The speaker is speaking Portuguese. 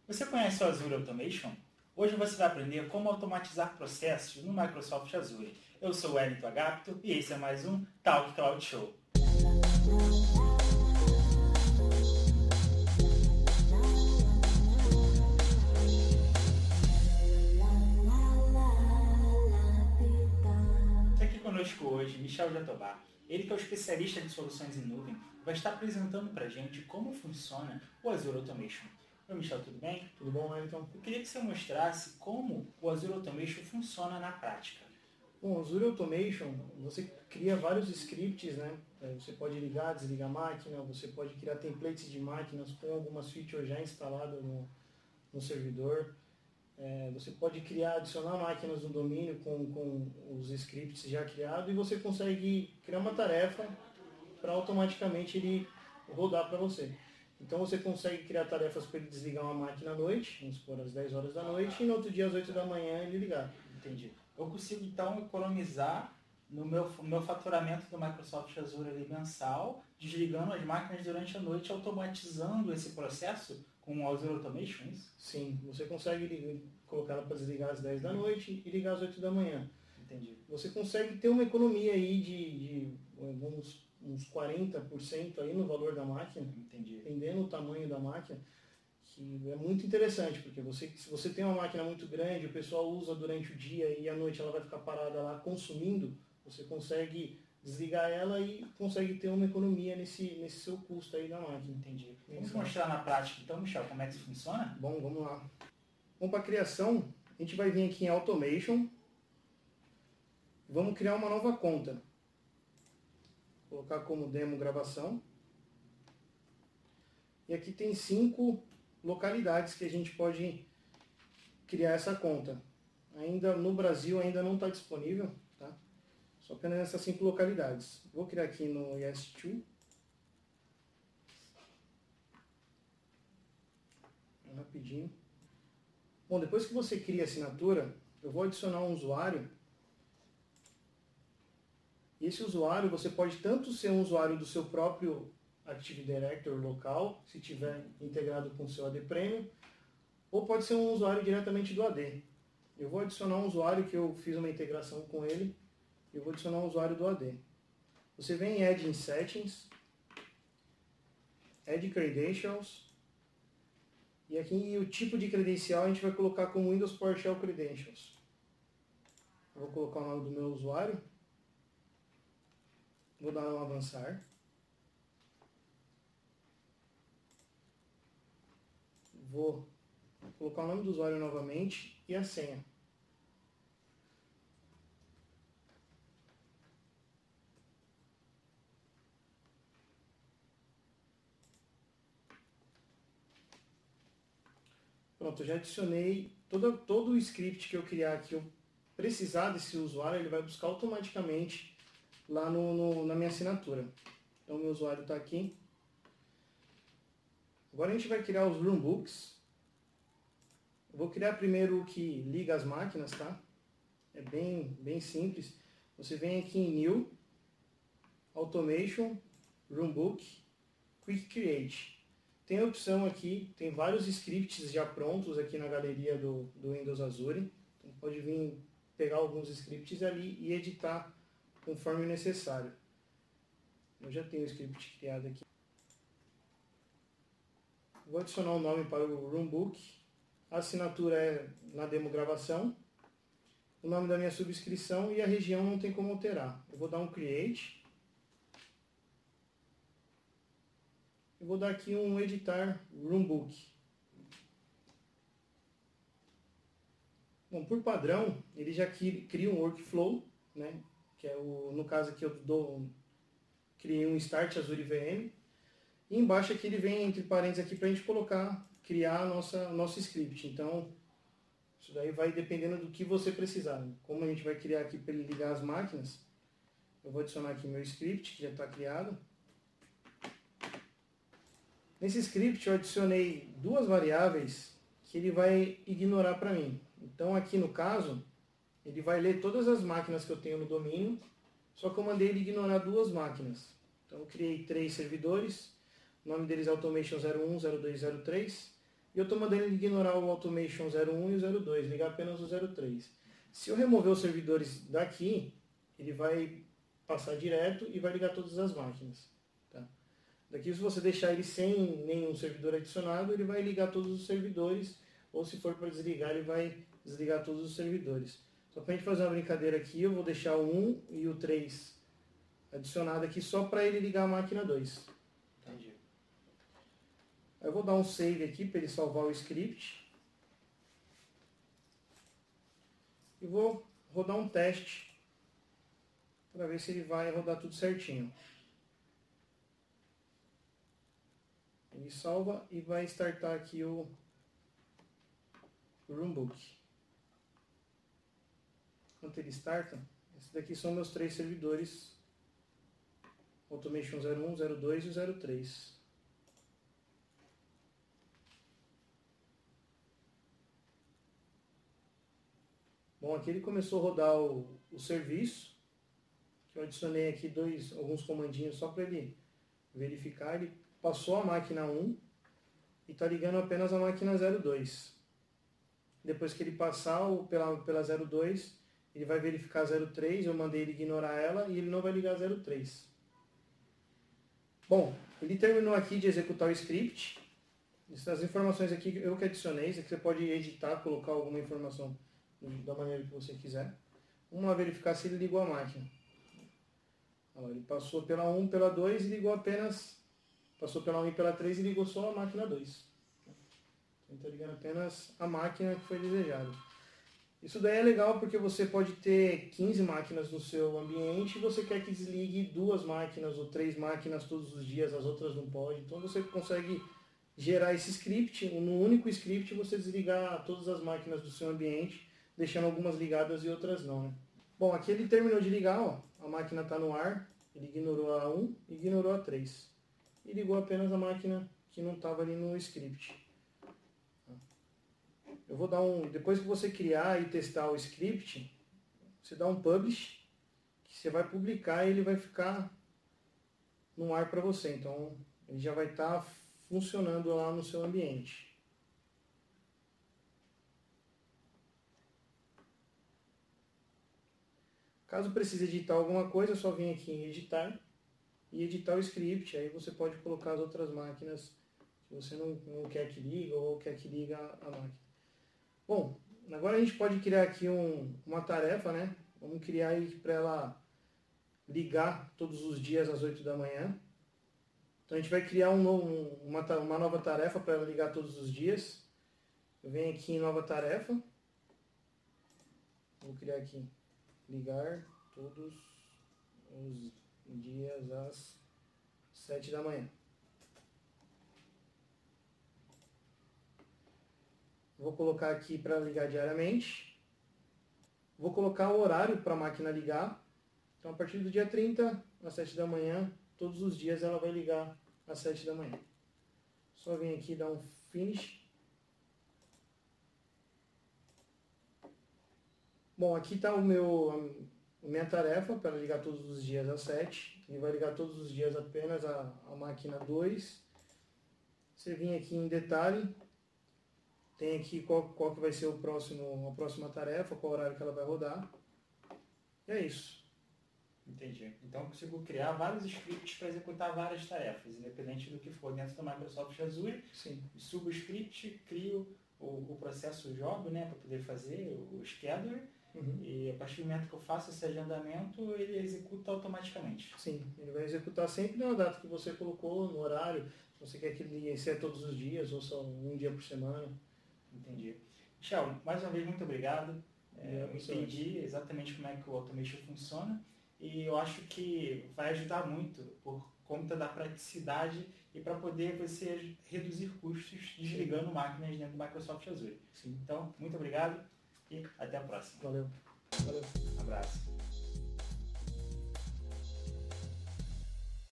Você conhece o Azure Automation? Hoje você vai aprender como automatizar processos no Microsoft Azure. Eu sou o Wellington Agapto e esse é mais um Talk Cloud Show. Está aqui conosco hoje Michel Jatobá. Ele que é o especialista de soluções em nuvem, vai estar apresentando para a gente como funciona o Azure Automation. Oi Michel, tudo bem? Tudo bom, Wellington? Eu queria que você mostrasse como o Azure Automation funciona na prática. Bom, o Azure Automation, você cria vários scripts, né? Você pode ligar, desligar a máquina, você pode criar templates de máquinas com algumas features já instaladas no servidor. Você pode adicionar máquinas no domínio com os scripts já criados e você consegue criar uma tarefa para automaticamente ele rodar para você. Então você consegue criar tarefas para ele desligar uma máquina à noite, vamos supor às 10 horas da noite, e no outro dia às 8 da manhã ele ligar. Entendi. Eu consigo então economizar no meu faturamento do Microsoft Azure ali mensal, desligando as máquinas durante a noite, automatizando esse processo com o Azure Automation, é isso? Sim, você consegue colocar ela para desligar às 10 da noite e ligar às 8 da manhã. Entendi. Você consegue ter uma economia aí de uns 40% aí no valor da máquina, Entendi. dependendo do tamanho da máquina, que é muito interessante, porque se você tem uma máquina muito grande, o pessoal usa durante o dia e à noite ela vai ficar parada lá consumindo, você consegue desligar ela e consegue ter uma economia nesse seu custo aí da máquina. Entendi. Vamos mostrar na prática então, Michel, como é que isso funciona? Bom, vamos lá. Bom, para a criação, a gente vai vir aqui em Automation, vamos criar uma nova conta. Vou colocar como demo gravação. E aqui tem 5 localidades que a gente pode criar essa conta. Ainda no Brasil ainda não está disponível, tá? Só apenas essas 5 localidades. Vou criar aqui no ES2. Rapidinho. Bom, depois que você cria a assinatura, eu vou adicionar um usuário. E esse usuário, você pode tanto ser um usuário do seu próprio Active Directory local, se tiver integrado com o seu AD Premium, ou pode ser um usuário diretamente do AD. Eu vou adicionar um usuário que eu fiz uma integração com ele, eu vou adicionar um usuário do AD. Você vem em Add in Settings, Add Credentials, e aqui o tipo de credencial a gente vai colocar como Windows PowerShell Credentials. Eu vou colocar o nome do meu usuário. Vou dar um avançar. Vou colocar o nome do usuário novamente e a senha. Pronto, eu já adicionei todo o script que eu criar aqui. Eu precisar desse usuário, ele vai buscar automaticamente lá na minha assinatura. Então, meu usuário está aqui. Agora a gente vai criar os Runbooks. Eu vou criar primeiro o que liga as máquinas, tá? É bem simples. Você vem aqui em New, Automation, Runbook, Quick Create. Tem a opção aqui, tem vários scripts já prontos aqui na galeria do Windows Azure. Então pode vir pegar alguns scripts ali e editar conforme necessário. Eu já tenho o script criado aqui. Vou adicionar o nome para o Runbook. A assinatura é na demo gravação. O nome da minha subscrição e a região não tem como alterar. Eu vou dar um Create. Eu vou dar aqui um Editar Runbook. Bom, por padrão, ele já cria um workflow, né? Que é no caso aqui eu criei um Start Azure VM. E embaixo aqui ele vem entre parênteses aqui para a gente criar nosso script. Então, isso daí vai dependendo do que você precisar. Como a gente vai criar aqui para ele ligar as máquinas, eu vou adicionar aqui meu script, que já está criado. Nesse script eu adicionei 2 variáveis que ele vai ignorar para mim. Então aqui no caso, ele vai ler todas as máquinas que eu tenho no domínio, só que eu mandei ele ignorar 2 máquinas. Então eu criei 3 servidores, o nome deles é Automation 01, 02, 03, e eu estou mandando ele ignorar o Automation 01 e o 02, ligar apenas o 03. Se eu remover os servidores daqui, ele vai passar direto e vai ligar todas as máquinas. Tá? Daqui, se você deixar ele sem nenhum servidor adicionado, ele vai ligar todos os servidores, ou se for para desligar, ele vai desligar todos os servidores. Só para a gente fazer uma brincadeira aqui, eu vou deixar o 1 e o 3 adicionado aqui só para ele ligar a máquina 2. Entendi. Eu vou dar um save aqui para ele salvar o script. E vou rodar um teste para ver se ele vai rodar tudo certinho. Ele salva e vai startar aqui o Runbook. Enquanto ele starta, esses daqui são meus 3 servidores. Automation 01, 02 e o 03. Bom, aqui ele começou a rodar o serviço, que eu adicionei aqui alguns comandinhos só para ele verificar. Ele passou a máquina 1 e está ligando apenas a máquina 02. Depois que ele passar pela 02, ele vai verificar a 03, eu mandei ele ignorar ela e ele não vai ligar a 03. Bom, ele terminou aqui de executar o script. Essas informações aqui eu que adicionei, isso aqui você pode editar, colocar alguma informação da maneira que você quiser. Vamos lá verificar se ele ligou a máquina. Ele passou pela 1, pela 2 e ligou apenas... Passou pela 1 e pela 3 e ligou só a máquina 2. Ele está ligando apenas a máquina que foi desejada. Isso daí é legal porque você pode ter 15 máquinas no seu ambiente e você quer que desligue 2 máquinas ou 3 máquinas todos os dias, as outras não podem. Então você consegue gerar esse script, no único script você desligar todas as máquinas do seu ambiente, deixando algumas ligadas e outras não. Né? Bom, aqui ele terminou de ligar, ó, a máquina está no ar, ele ignorou a 1 e ignorou a 3. E ligou apenas a máquina que não estava ali no script. Eu vou dar depois que você criar e testar o script, você dá um publish, que você vai publicar e ele vai ficar no ar para você. Então, ele já vai estar funcionando lá no seu ambiente. Caso precise editar alguma coisa, é só vir aqui em editar e editar o script. Aí você pode colocar as outras máquinas que você não quer que liga ou quer que liga a máquina. Bom, agora a gente pode criar aqui uma tarefa, né? Vamos criar aí para ela ligar todos os dias às 8 da manhã. Então a gente vai criar uma nova tarefa para ela ligar todos os dias. Eu venho aqui em nova tarefa. Vou criar aqui, ligar todos os dias às 7 da manhã. Vou colocar aqui para ligar diariamente. Vou colocar o horário para a máquina ligar. Então, a partir do dia 30, às 7 da manhã, todos os dias ela vai ligar às 7 da manhã. Só vir aqui e dar um finish. Bom, aqui está minha tarefa para ligar todos os dias às 7. Ele vai ligar todos os dias apenas a máquina 2. Você vem aqui em detalhe. Tem aqui qual que vai ser a próxima tarefa, qual horário que ela vai rodar. E é isso. Entendi. Então eu consigo criar vários scripts para executar várias tarefas, independente do que for dentro do Microsoft Azure. Sim. Subo o script, crio o processo job, né, para poder fazer o scheduler. Uhum. E a partir do momento que eu faço esse agendamento, ele executa automaticamente. Sim, ele vai executar sempre na data que você colocou, no horário. Se você quer que ele seja todos os dias ou só um dia por semana. Entendi. Michel, mais uma vez, muito obrigado. Eu você entendi exatamente como é que o Automation funciona e eu acho que vai ajudar muito por conta da praticidade e para poder você reduzir custos desligando máquinas dentro do Microsoft Azure. Sim. Então, muito obrigado e até a próxima. Valeu. Abraço.